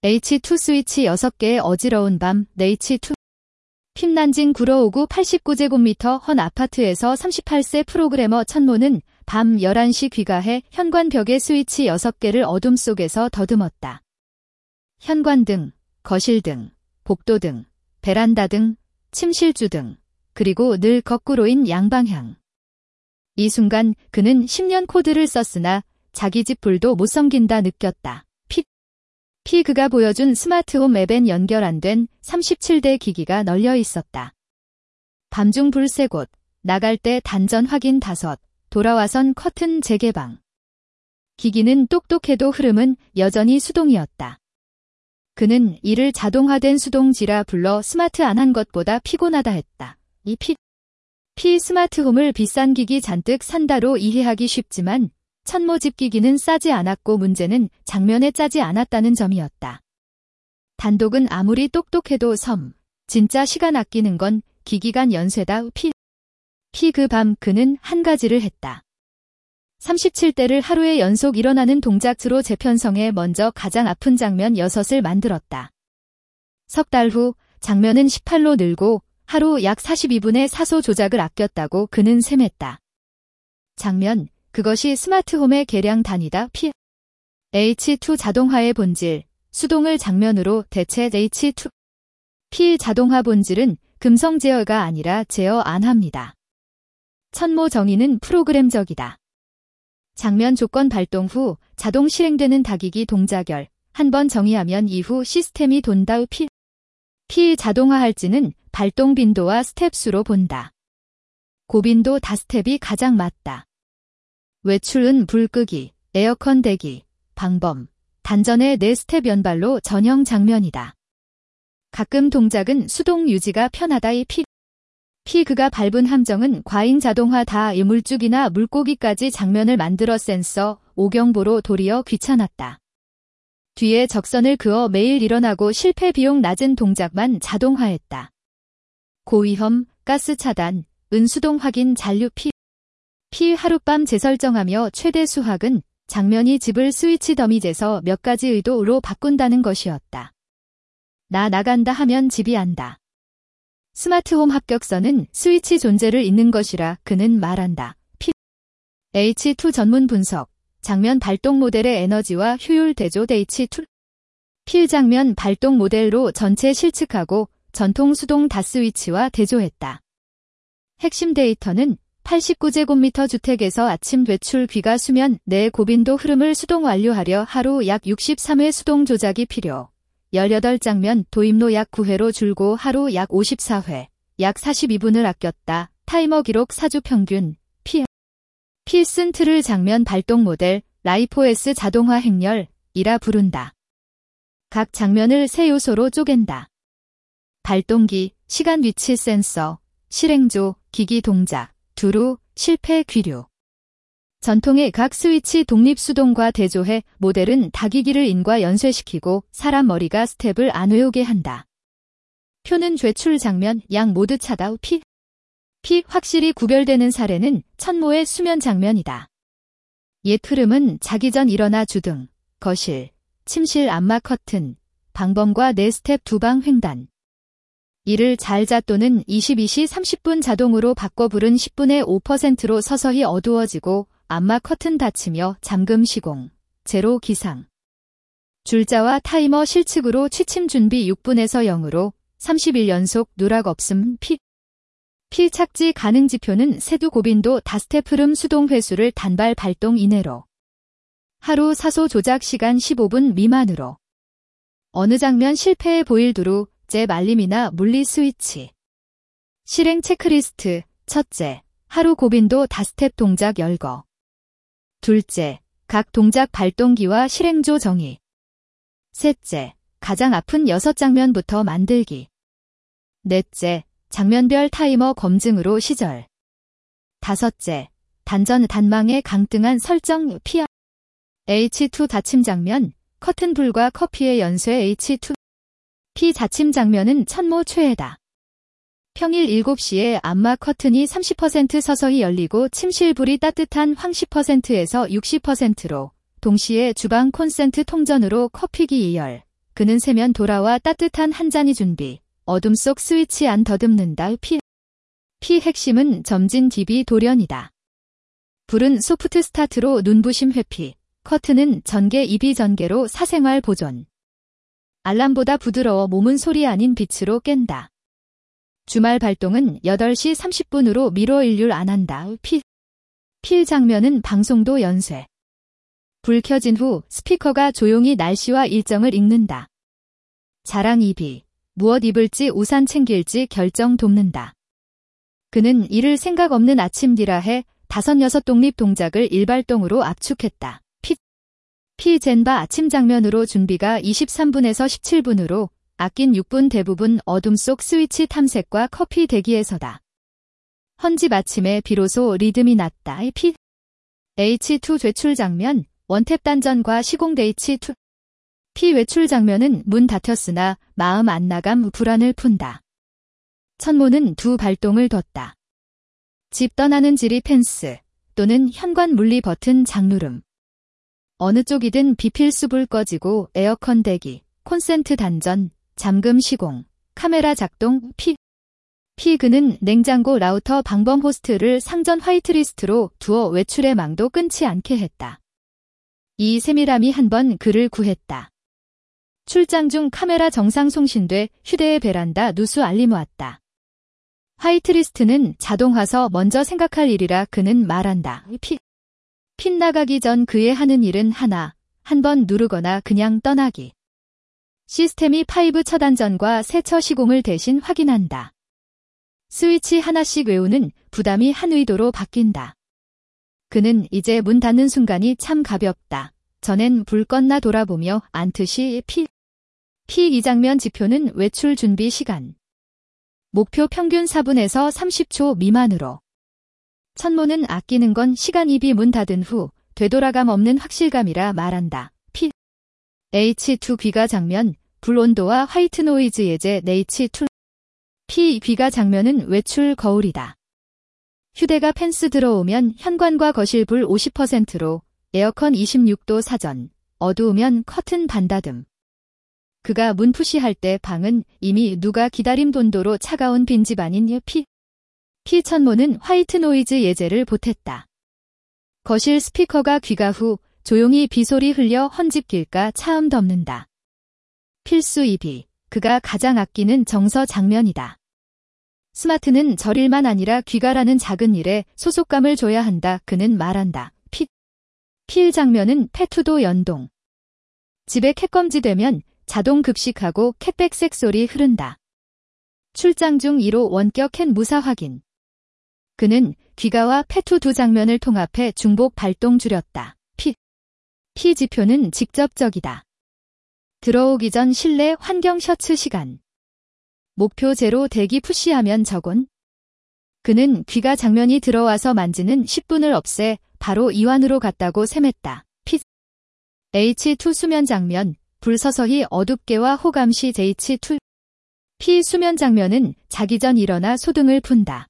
H2 스위치 6개의 어지러운 밤. H2 핀난징 구로오구 89제곱미터 헌 아파트에서 38세 프로그래머 천모는 밤 11시 귀가해 현관벽에 스위치 6개를 어둠 속에서 더듬었다. 현관등, 거실등, 복도등, 베란다 등, 침실주 등, 그리고 늘 거꾸로인 양방향. 이 순간 그는 10년 코드를 썼으나 자기 집 불도 못 섬긴다 느꼈다. 그가 보여준 스마트홈 앱엔 연결 안 된 37대 기기가 널려 있었다. 밤중 불 세 곳, 나갈 때 단전 확인 5, 돌아와선 커튼 재개방. 기기는 똑똑해도 흐름은 여전히 수동이었다. 그는 이를 자동화된 수동지라 불러 스마트 안 한 것보다 피곤하다 했다. 이 스마트홈을 비싼 기기 잔뜩 산다로 이해하기 쉽지만 천모 집 기기는 싸지 않았고 문제는 장면에 짜지 않았다는 점이었다. 단독은 아무리 똑똑해도 진짜 시간 아끼는 건 기기 간 연쇄다. 그 밤 그는 한 가지를 했다. 37대를 하루에 연속 일어나는 동작으로 재편성해 먼저 가장 아픈 장면 6을 만들었다. 석 달 후 장면은 18로 늘고 하루 약 42분의 사소 조작을 아꼈다고 그는 셈했다. 장면, 그것이 스마트홈의 계량 단위다. H2 자동화의 본질, 수동을 장면으로 대체. H2 자동화 본질은 금성 제어가 아니라 제어 안 합니다. 천모 정의는 프로그램적이다. 장면 조건 발동 후 자동 실행되는 다기기 동작열, 한번 정의하면 이후 시스템이 돈다. 자동화할지는 발동 빈도와 스텝 수로 본다. 고빈도 다스텝이 가장 맞다. 외출은 불 끄기, 에어컨 대기, 방범, 단전의 4스텝 연발로 전형 장면이다. 가끔 동작은 수동 유지가 편하다. 그가 밟은 함정은 과잉 자동화 다. 물죽이나 물고기까지 장면을 만들어 센서, 오경보로 도리어 귀찮았다. 뒤에 적선을 그어 매일 일어나고 실패 비용 낮은 동작만 자동화했다. 고위험, 가스 차단, 은수동 확인 잔류. 하룻밤 재설정하며 최대 수확은 장면이 집을 스위치 더미제서 몇 가지 의도로 바꾼다는 것이었다. 나 나간다 하면 집이 안다. 스마트홈 합격선은 스위치 존재를 잇는 것이라 그는 말한다. H2 전문 분석, 장면 발동 모델의 에너지와 효율 대조. H2 장면 발동 모델로 전체 실측하고 전통 수동 다스위치와 대조했다. 핵심 데이터는 89제곱미터 주택에서 아침 외출 귀가 수면 내 고빈도 흐름을 수동 완료하려 하루 약 63회 수동 조작이 필요. 18장면 도입로 약 9회로 줄고 하루 약 54회, 약 42분을 아꼈다. 타이머 기록 4주 평균. 쓴 틀을 장면 발동 모델, 라이포S 자동화 행렬이라 부른다. 각 장면을 세 요소로 쪼갠다. 발동기, 시간 위치 센서, 실행조, 기기 동작, 두루, 실패 귀류. 전통의 각 스위치 독립 수동과 대조해 모델은 다기기를 인과 연쇄시키고 사람 머리가 스텝을 안 외우게 한다. 표는 외출 장면, 양 모두 차다. 확실히 구별되는 사례는 천모의 수면 장면이다. 옛 흐름은 자기 전 일어나 주등, 거실, 침실 안마 커튼, 방범과 4스텝 두방 횡단. 이를 잘자 또는 22시 30분 자동으로 바꿔 불은 10분의 5%로 서서히 어두워지고 안마 커튼 닫히며 잠금 시공, 제로 기상. 줄자와 타이머 실측으로 취침 준비 6분에서 0으로 31연속 누락 없음. 착지 가능 지표는 세두 고빈도 다스텝 흐름 수동 회수를 단발 발동 이내로. 하루 사소 조작 시간 15분 미만으로. 어느 장면 실패해 보일 두루, 재 말림이나 물리 스위치. 실행 체크리스트. 첫째, 하루 고빈도 다스텝 동작 열거. 둘째, 각 동작 발동기와 실행조 정의. 셋째, 가장 아픈 6장면부터 만들기. 넷째, 장면별 타이머 검증으로 시절. 다섯째, 단전 단망의 강등한 설정. H2 닫힘 장면, 커튼 불과 커피의 연쇄. H2 자침 장면은 천모 최애다. 평일 7시에 안마 커튼이 30% 서서히 열리고 침실 불이 따뜻한 황 10%에서 60%로 동시에 주방 콘센트 통전으로 커피기 2열, 그는 세면 돌아와 따뜻한 한 잔이 준비. 어둠 속 스위치 안 더듬는다. 피 핵심은 점진 DB 돌연이다. 불은 소프트 스타트로 눈부심 회피. 커튼은 전개 이비 전개로 사생활 보존. 알람보다 부드러워 몸은 소리 아닌 빛으로 깬다. 주말 발동은 8시 30분으로 미뤄 일률 안 한다. 필 장면은 방송도 연쇄. 불 켜진 후 스피커가 조용히 날씨와 일정을 읽는다. 자랑 이비. 무엇 입을지 우산 챙길지 결정 돕는다. 그는 이를 생각 없는 아침디라 해 5-6 독립 동작을 일발동으로 압축했다. 피 젠바 아침 장면으로 준비가 23분에서 17분으로 아낀 6분 대부분 어둠 속 스위치 탐색과 커피 대기에서다. 헌집 아침에 비로소 리듬이 났다. H2 외출 장면, 원탭 단전과 시공 H2. 피 외출 장면은 문 닫혔으나 마음 안 나감 불안을 푼다. 천모는 두 발동을 뒀다. 집 떠나는 지리 펜스 또는 현관 물리 버튼 장누름. 어느 쪽이든 비필수 불 꺼지고 에어컨 대기, 콘센트 단전, 잠금 시공, 카메라 작동, 그는 냉장고 라우터 방범 호스트를 상전 화이트리스트로 두어 외출의 망도 끊지 않게 했다. 이 세밀함이 한 번 그를 구했다. 출장 중 카메라 정상 송신돼 휴대의 베란다 누수 알림 왔다. 화이트리스트는 자동화서 먼저 생각할 일이라 그는 말한다. 핀 나가기 전 그의 하는 일은 하나, 한 번 누르거나 그냥 떠나기. 시스템이 파이브 처단전과 세처 시공을 대신 확인한다. 스위치 하나씩 외우는 부담이 한 의도로 바뀐다. 그는 이제 문 닫는 순간이 참 가볍다. 전엔 불 껐나 돌아보며 안트시 이 장면 지표는 외출 준비 시간. 목표 평균 4분에서 30초 미만으로. 천모는 아끼는 건 시간 입이 문 닫은 후 되돌아감 없는 확실감이라 말한다. H2 귀가 장면, 불 온도와 화이트 노이즈 예제 H2. 귀가 장면은 외출 거울이다. 휴대가 펜스 들어오면 현관과 거실 불 50%로 에어컨 26도 사전, 어두우면 커튼 반다듬. 그가 문 푸시할 때 방은 이미 누가 기다림 돈도로 차가운 빈집 아닌 천모는 화이트 노이즈 예제를 보탰다. 거실 스피커가 귀가 후 조용히 비소리 흘려 헌집 길가 차음 덮는다. 필수 이비, 그가 가장 아끼는 정서 장면이다. 스마트는 절일만 아니라 귀가라는 작은 일에 소속감을 줘야 한다. 그는 말한다. 필 장면은 패투도 연동. 집에 캣검지되면 자동 급식하고 캣백색 소리 흐른다. 출장 중 1호 원격 캣 무사 확인. 그는 귀가와 패투 두 장면을 통합해 중복 발동 줄였다. 피 지표는 직접적이다. 들어오기 전 실내 환경 셔츠 시간. 목표 제로 대기 푸시하면 적온. 그는 귀가 장면이 들어와서 만지는 10분을 없애 바로 이완으로 갔다고 셈했다. H2 수면 장면, 불 서서히 어둡게와 호감시 H2. 수면 장면은 자기 전 일어나 소등을 푼다.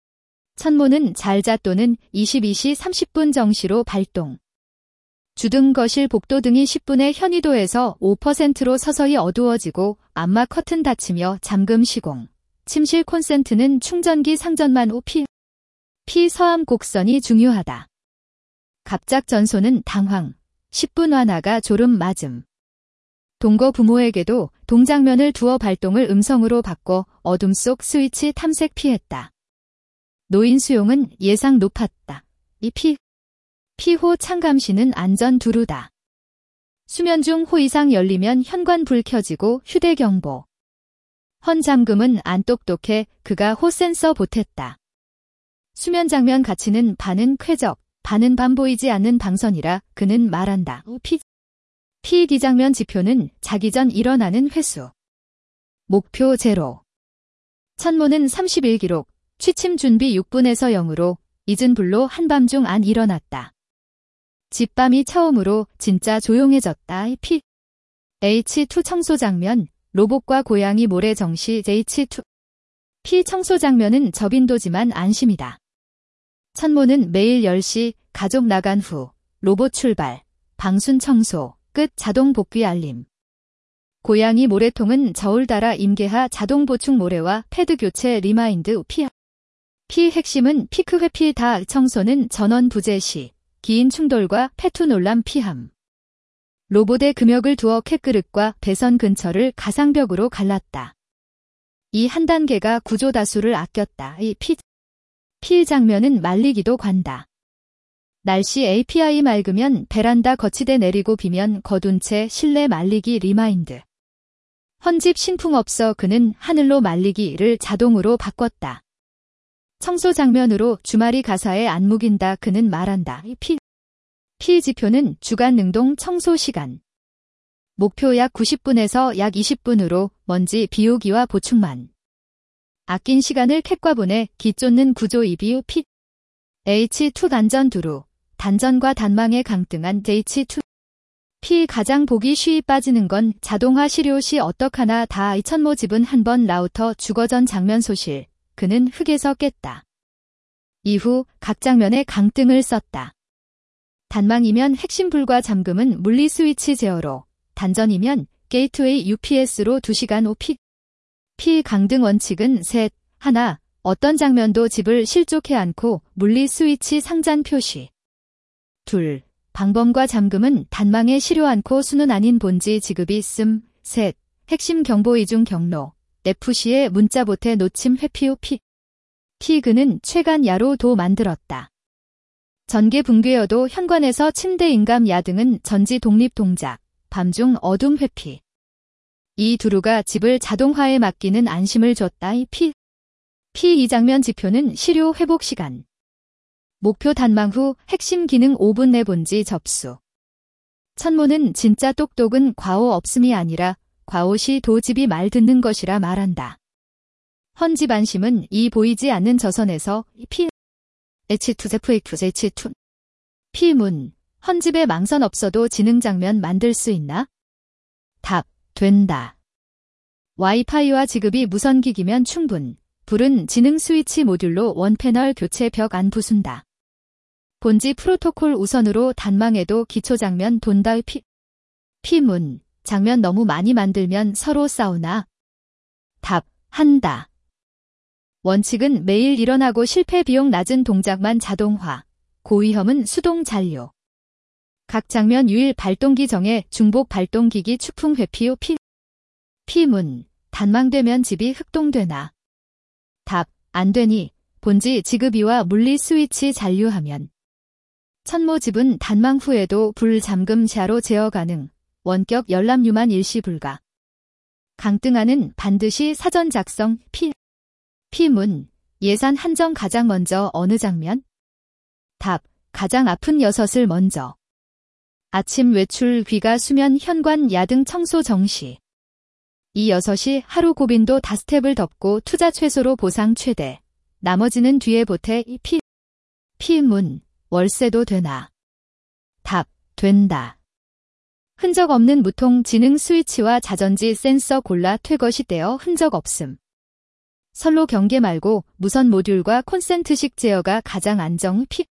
천모는 잘자 또는 22시 30분 정시로 발동. 주등 거실 복도 등이 10분의 현위도에서 5%로 서서히 어두워지고 안마 커튼 닫히며 잠금 시공. 침실 콘센트는 충전기 상전만 서암 곡선이 중요하다. 갑작 전소는 당황. 10분 완화가 졸음 맞음. 동거 부모에게도 동장면을 두어 발동을 음성으로 바꿔 어둠 속 스위치 탐색 피했다. 노인 수용은 예상 높았다. 피호 창감시는 안전 두루다. 수면 중 호 이상 열리면 현관 불 켜지고 휴대 경보. 헌 잠금은 안 똑똑해 그가 호 센서 보탰다. 수면 장면 가치는 반은 쾌적, 반은 밤 보이지 않는 방선이라 그는 말한다. PD 장면 지표는 자기 전 일어나는 횟수. 목표 제로. 천모는 31기록, 취침 준비 6분에서 0으로 잊은 불로 한밤중 안 일어났다. 집밤이 처음으로 진짜 조용해졌다. H2 청소 장면, 로봇과 고양이 모래 정시 H2. 청소 장면은 저빈도지만 안심이다. 천모는 매일 10시 가족 나간 후 로봇 출발, 방순 청소, 끝 자동 복귀 알림. 고양이 모래통은 저울 따라 임계하 자동 보충 모래와 패드 교체 리마인드 피 핵심은 피크 회피 다 청소는 전원 부재 시 기인 충돌과 폐투 논란 피함. 로봇에 금역을 두어 캣그릇과 배선 근처를 가상벽으로 갈랐다. 이 한 단계가 구조 다수를 아꼈다. 이 피 장면은 말리기도 관다. 날씨 API 맑으면 베란다 거치대 내리고 비면 거둔 채 실내 말리기 리마인드. 헌집 신품 없어 그는 하늘로 말리기를 자동으로 바꿨다. 청소 장면으로 주말이 가사에 안 묵인다 그는 말한다. 피 지표는 주간 능동 청소 시간. 목표 약 90분에서 약 20분으로 먼지 비우기와 보충만. 아낀 시간을 캣과 보내 기 쫓는 구조 이비우 H2 단전 두루. 단전과 단망에 강등한 H2. 피 가장 보기 쉬이 빠지는 건 자동화 시료 시 어떡하나 다 이천모 집은 한 번 라우터 주거전 장면 소실. 그는 흙에서 깼다. 이후 각 장면에 강등을 썼다. 단망이면 핵심 불과 잠금은 물리 스위치 제어로, 단전이면 게이트웨이 UPS로 2시간 5피. 피 강등 원칙은 셋, 하나, 어떤 장면도 집을 실족해 않고 물리 스위치 상잔 표시. 둘, 방범과 잠금은 단망에 실효 않고 수는 아닌 본지 지급이 있음. 셋, 핵심 경보 이중 경로, F시에 문자 보태 놓침 회피 후 피 그는 최간 야로도 만들었다. 전개 붕괴여도 현관에서 침대 인감 야등은 전지 독립 동작, 밤중 어둠 회피. 이 두루가 집을 자동화에 맡기는 안심을 줬다. 이 장면 지표는 시료 회복 시간. 목표 단망 후 핵심 기능 5분 내 본지 접수. 천모는 진짜 똑똑은 과오 없음이 아니라 과오 시 도집이 말 듣는 것이라 말한다. 헌집 안심은 이 보이지 않는 저선에서 H2 피문 헌집에 망선 없어도 지능 장면 만들 수 있나? 답, 된다. 와이파이와 지급이 무선기기면 충분. 불은 지능 스위치 모듈로 원패널 교체 벽 안 부순다. 본지 프로토콜 우선으로 단망에도 기초 장면 돈다. 피문 장면 너무 많이 만들면 서로 싸우나? 답, 한다. 원칙은 매일 일어나고 실패 비용 낮은 동작만 자동화, 고위험은 수동 잔류. 각 장면 유일 발동기 정해 중복 발동기기 추풍 회피 후 피문 단망되면 집이 흑동되나? 답, 안 되니 본지 지급이와 물리 스위치 잔류하면. 천모 집은 단망 후에도 불 잠금 샤로 제어 가능, 원격 열람 유만 일시 불가. 강등하는 반드시 사전 작성 피문 예산 한정 가장 먼저 어느 장면? 답, 가장 아픈 6을 먼저. 아침 외출 귀가 수면 현관 야등 청소 정시. 이 6이 하루 고빈도 다스텝을 덮고 투자 최소로 보상 최대. 나머지는 뒤에 보태 피문 월세도 되나? 답, 된다. 흔적 없는 무통 지능 스위치와 자전지 센서 골라 퇴것이 떼어 흔적 없음. 선로 경계 말고 무선 모듈과 콘센트식 제어가 가장 안정.